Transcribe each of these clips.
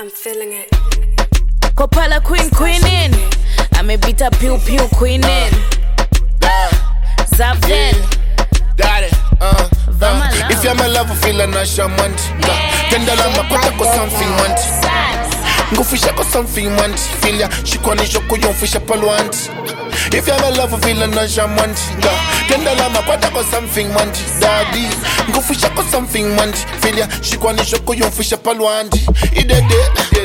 I'm feeling it. Kopala queenin. Amebita piu queenin. Zavden. Daddy, if you're my lover, feel a nashamant. Tendala makota ko something want. Ngufisha ko something want. Feel ya, shikwani shoko yon fisha palwant. If you're my lover, feel a nashamant. Tendala makota ko something want. Daddy, ngufisha ko something want. Feel ya, shikwani shoko yon fisha palwant. Idede,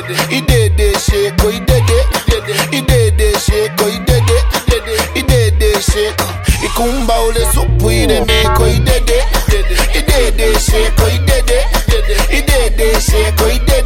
sheko, idede, sheko, idede, sheko. Ikumba ule supu ide meko idede sheko idede sheko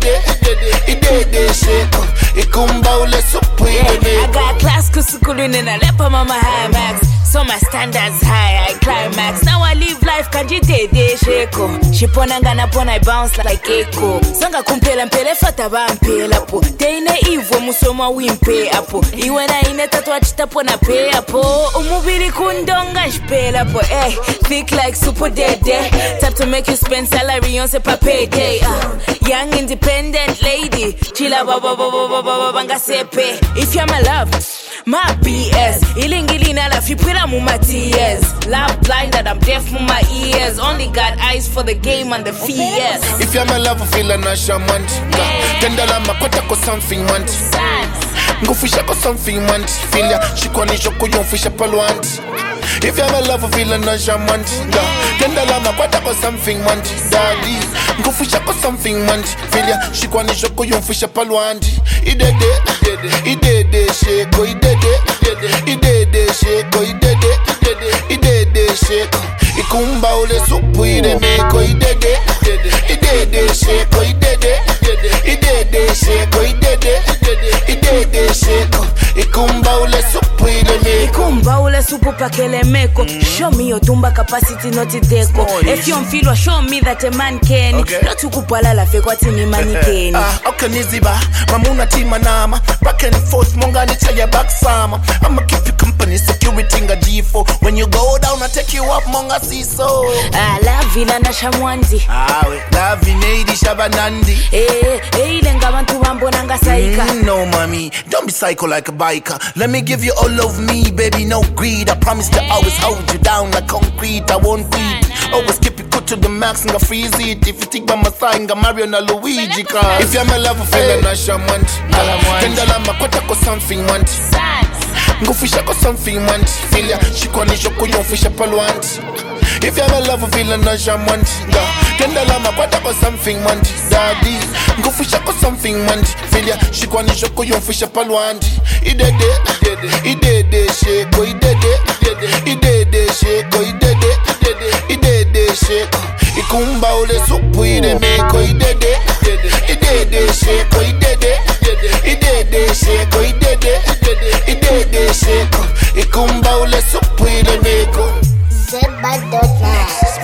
idede sheko Ikumba ule supu ide meko. I got class kusukulun and I lepa mama high max. So my standards high, I climax. Now I live life kanjite de sheko. Shiponanga na pona I bounce like echo. Sanga kumpela mpele fata ba mpela po. Teine ivo musoma wimpe apo. Iwe na ine tatwa chita pona pe apo. Umubiri kundonga shpela po. Thick like super dede. Tap to make you spend salary on sepa payday. Young independent lady. Chila banga sepe. If you're my love, my BS. Ilingilina la fipira muma tears. Love blind that I'm deaf from my ears. Only got eyes for the game and the fears. If you're my lover, feel a nashamant. Tendala makota ko something want. Ngufisha ko something want. Feel ya, shikwani shoko yon fisha palwant. If you're my lover, feel a nashamant. Tendala makota ko something want. Daddy, ngufisha ko something want. Feel ya, shikwani shoko yon fisha palwant. Idede sheko, idede sheko, idede sheko. Ikumba ule supu ide meko idede sheko, idede sheko, idede sheko. Ikumba ule supu ide meko. Ikumba ule supu pakele meko. Show me your tumba capacity, not deco. If you feel or show me that a man can. Not to kupala la fekwati ni manikeni. Okay niziba, mamuna tima nama. Back and forth, monga ni chaya back sama. I'ma keep you company, security nga G4. When you go down, I take you up, monga siso. La vila na shamwanzi. La vinedi shabanandi. Lenga bantu bambo nanga saika. No mommy, don't be psycho like a biker. Let me give you all of me, baby, no greed. I promise to always hold you down like concrete. I won't quit. Always keep it good to the max, nga freeze it. If you think by my side, nga Mario na Luigi car. If you're my lover, feel a nashamant. Tendala makota ko something want. Ngufisha ko something want. Feel ya, shikwani shoko yon fisha palwant. If you're my lover, feel a nashamant. Tendala makota ko something want. Daddy, ngufisha ko something want. Feel ya, shikwani shoko yon fisha palwant. Idede sheko, idede sheko, idede sheko. Ikumba ule supu ide meko idede sheko, idede sheko, idede sheko. Ikumba ule supu ide meko. Zebadota.